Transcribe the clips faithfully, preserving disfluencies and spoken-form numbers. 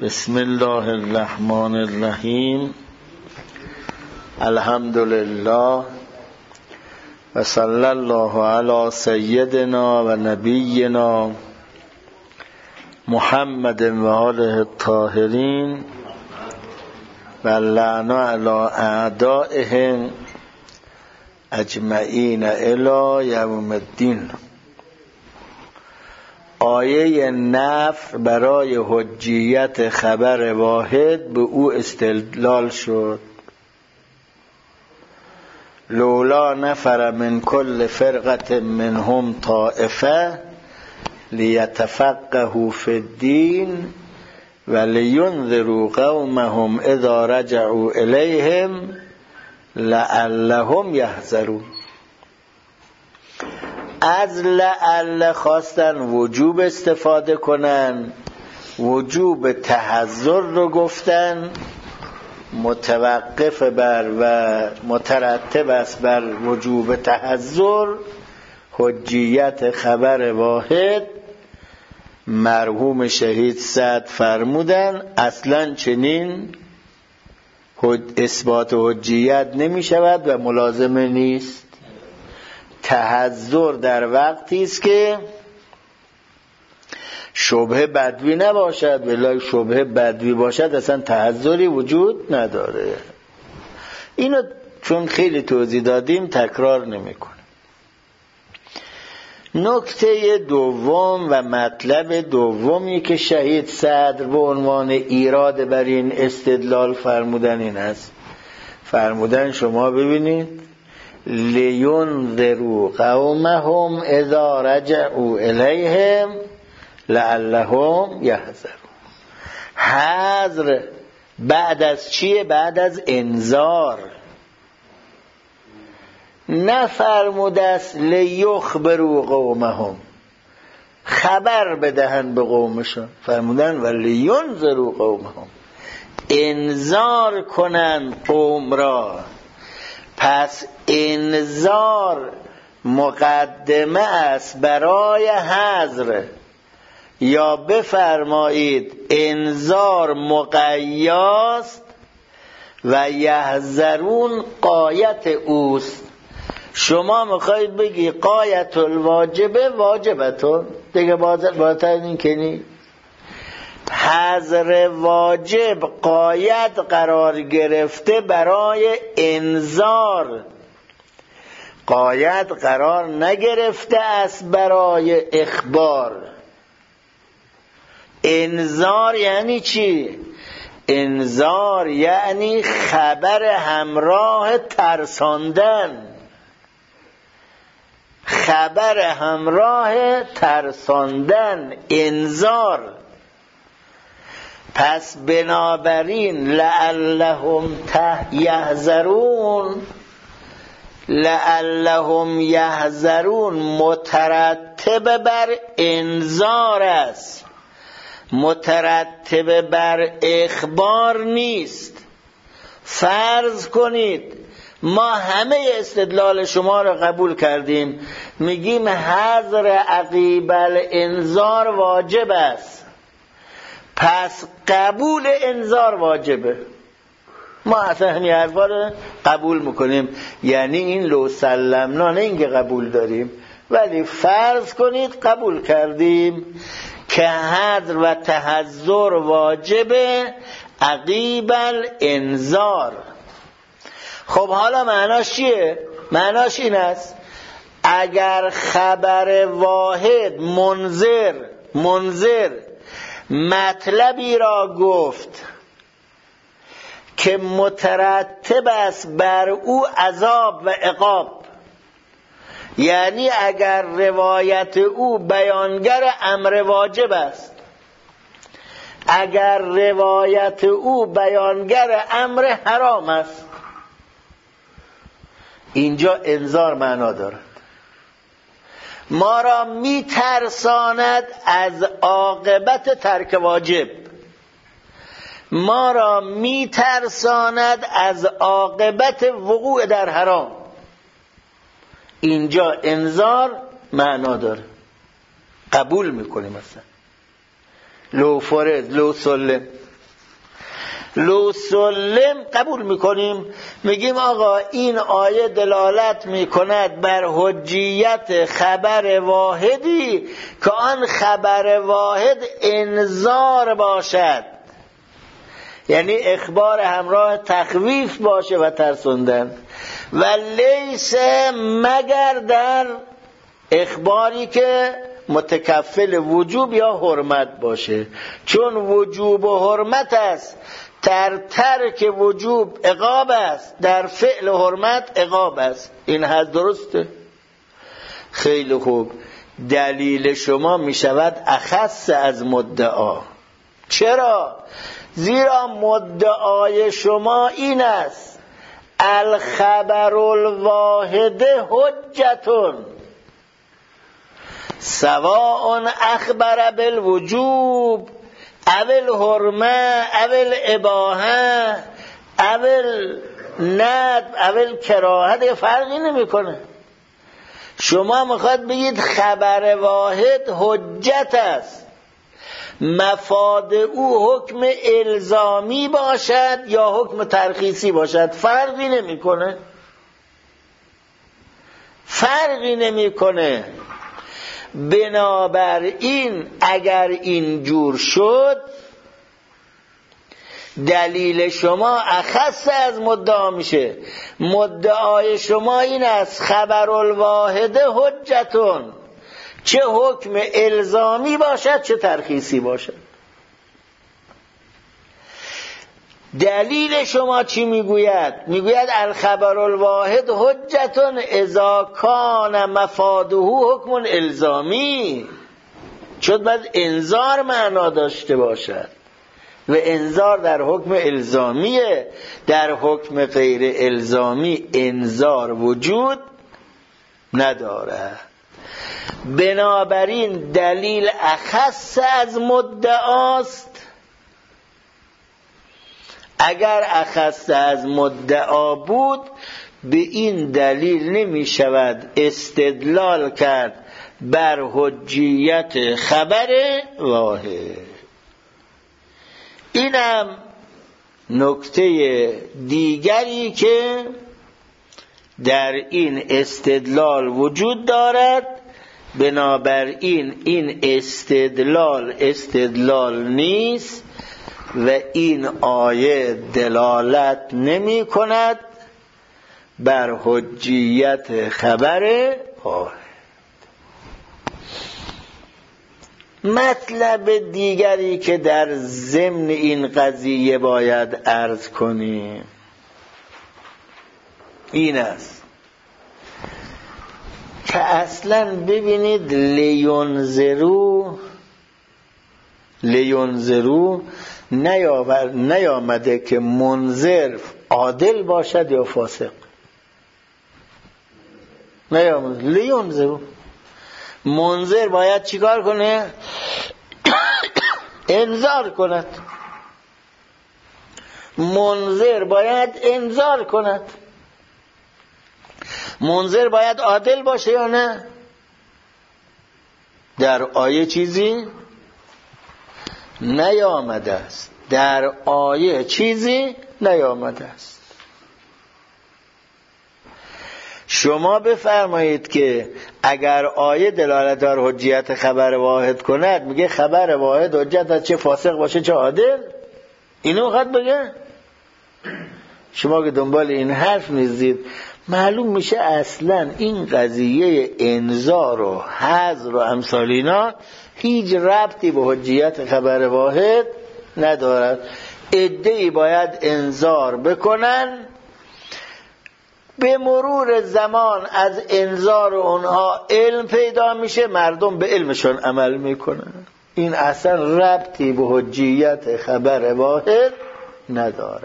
بسم الله الرحمن الرحیم. الحمد لله و صلی الله علی سیدنا و نبینا محمد و آله الطاهرین و لعن علی اعدائهم اجمعین الی یوم الدین. آیه نفی برای حجیت خبر واحد به او استدلال شد. لولا نفر من کل فرقة منهم طائفه لیتفقهوا فی الدین و لینذروا قومهم اذا رجعوا الیهم لعلهم یحذرون. از لعل خواستن وجوب استفاده کنن، وجوب تحذر رو گفتن، متوقف بر و مترتب است بر وجوب تحذر حجیت خبر واحد. مرحوم شهید سعد فرمودن اصلا چنین اثبات حجیت نمی شود و ملازم نیست. تحذر در وقتی است که شبهه بدوی نباشد، ولی شبهه بدوی باشد اصلا تحذری وجود نداره. اینو چون خیلی توضیح دادیم تکرار نمی کنم. نکته دوم و مطلب دومی که شهید صدر به عنوان ایراد بر این استدلال فرمودن این است. فرمودن شما ببینید لینذروا قومهم اذا رجعوا الیهم لعلهم یحذرون. حذر بعد از چیه؟ بعد از انذار. نفرموده است لیخبروا قومهم، خبر بدهن به قومشون. فرمودن و لینذروا قومهم، انذار کنن قوم را. پس انذار مقدمه است برای حذر، یا بفرمایید انذار مقیاست و یحذرون غایت اوست. شما میخواید بگی غایت الواجبه واجبتون دیگه، بالاتر این که نیست. حذر واجب غایت قرار گرفته برای انذار، غایت قرار نگرفته است برای اخبار. انذار یعنی چی؟ انذار یعنی خبر همراه ترساندن، خبر همراه ترساندن، انذار. پس بنابراین لعلهم یحذرون، لعلهم یحذرون مترتب بر انذار است، مترتب بر اخبار نیست. فرض کنید ما همه استدلال شما را قبول کردیم، میگیم حذر عقیب الانذار واجب است، پس قبول انذار واجبه. ما اصلا همین حرفا رو قبول میکنیم، یعنی این لو سلمنا، نه اینکه قبول داریم، ولی فرض کنید قبول کردیم که حذر و تحذر واجبه عقیب الانذار. خب حالا معناش چیه؟ معناش این است اگر خبر واحد منذر منذر مطلبی را گفت که مترتب است بر او عذاب و عقاب، یعنی اگر روایت او بیانگر امر واجب است، اگر روایت او بیانگر امر حرام است، اینجا انذار معنا دارد. ما را می ترساند از عاقبت ترک واجب، ما را می ترساند از عاقبت وقوع در حرام. اینجا انذار معنا داره، قبول میکنیم. مثلا لو فرض لو سلم، لو سلم قبول میکنیم، میگیم آقا این آیه دلالت میکند بر حجیت خبر واحدی که آن خبر واحد انذار باشد، یعنی اخبار همراه تخویف باشه و ترسوندن، و لیس مگر در اخباری که متکفل وجوب یا حرمت باشه، چون وجوب و حرمت است، در ترک وجوب عقاب است، در فعل حرمت عقاب است. این حد درسته؟ خیلی خوب. دلیل شما می شود اخص از مدعا. چرا؟ زیرا مدعای شما این است الخبر الواحد حجتون سواء اخبر بالوجوب او الحرمه او الاباحه او الندب او الکراهه، فرقی نمیکنه. شما میخواد بگید خبر واحد حجت است، مفاد او حکم الزامی باشد یا حکم ترخیصی باشد، فرقی نمیکنه، فرقی نمیکنه. بنابراین اگر اینجور شد دلیل شما اخص از مدعا میشه. مدعای شما این است خبر الواحد حجتون، چه حکم الزامی باشد چه ترخیصی باشد. دلیل شما چی میگوید؟ میگوید الخبر الواحد حجتون اذا کان مفاده حکم الزامی، چون باید انذار معنا داشته باشد و انذار در حکم الزامیه، در حکم غیر الزامی انذار وجود نداره. بنابراین دلیل اخص از مدعاست. اگر اخص از مدعا بود به این دلیل نمی شود استدلال کرد بر حجیت خبر واحد. اینم نکته دیگری که در این استدلال وجود دارد. بنابراین این استدلال استدلال نیست و این آیه دلالت نمی کند بر حجیت خبر واحد. مطلب دیگری که در ضمن این قضیه باید عرض کنیم این است که اصلا ببینید لیونذرو لیونذرو نیاور نیامده که منذر عادل باشد یا فاسق، نیامده. لیونذرو منذر باید چیکار کنه؟ انذار کند. منذر باید انذار کند. منذر باید عادل باشه یا نه؟ در آیه چیزی نیامده است. در آیه چیزی نیامده است. شما بفرمایید که اگر آیه دلالت بر حجیت خبر واحد کند، میگه خبر واحد حجت است، چه فاسق باشه چه عادل. اینو میخواد بگه؟ شما که دنبال این حرف نیستید، معلوم میشه اصلا این قضیه انذار و حظر و امثال اینا هیچ ربطی به حجیت خبر واحد ندارد. عده‌ای باید انذار بکنن، به مرور زمان از انذار اونها علم پیدا میشه، مردم به علمشون عمل میکنن. این اصلا ربطی به حجیت خبر واحد نداره.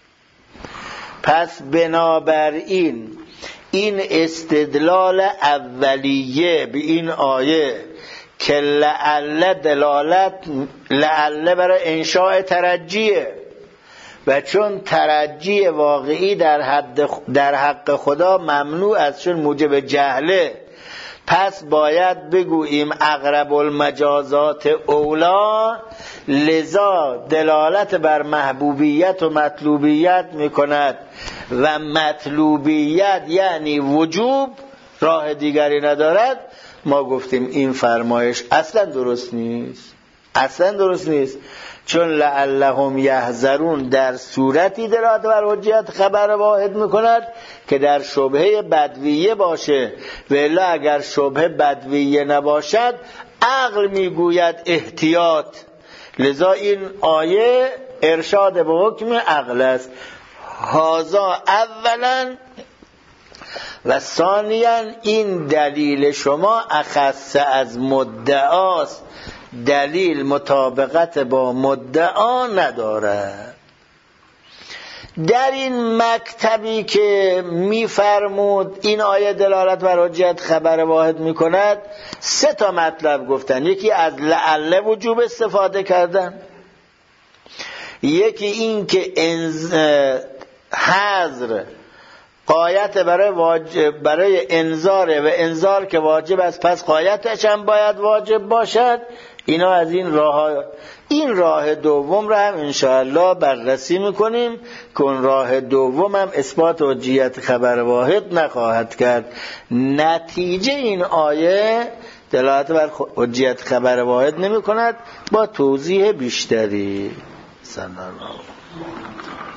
پس بنابراین این استدلال اولیه به این آیه که لعل دلالت لعل برای انشاء ترجیه و چون ترجی واقعی در حد در حق خدا ممنوع است چون موجب جهله، پس باید بگوییم اقرب المجازات اولا، لذا دلالت بر محبوبیت و مطلوبیت میکند و مطلوبیت یعنی وجوب، راه دیگری ندارد. ما گفتیم این فرمایش اصلا درست نیست، اصلا درست نیست، چون لعلهم یحذرون در صورتی دلالت بر حجیت خبر واحد میکند که در شبهه بدویه باشه، و الا اگر شبهه بدویه نباشد عقل میگوید احتیاط. لذا این آیه ارشاد به حکم عقل است. هذا اولا و ثانیا این دلیل شما اخص از مدعاست، دلیل مطابقت با مدعا ندارد. در این مکتبی که میفرمود این آیه دلالت بر حجیت خبر واحد میکند، سه تا مطلب گفتن. یکی از لعل وجوب استفاده کردن، یکی این که انز... حذر قایت برای واجب برای انذاره و انذار که واجب است پس قایتش هم باید واجب باشد. اینا از این راه این راه دوم رو هم انشاءالله بررسی میکنیم که اون راه دوم هم اثبات حجیت خبر واحد نخواهد کرد. نتیجه این آیه دلالت بر حجیت خبر واحد نمی کند با توضیح بیشتری. سلام.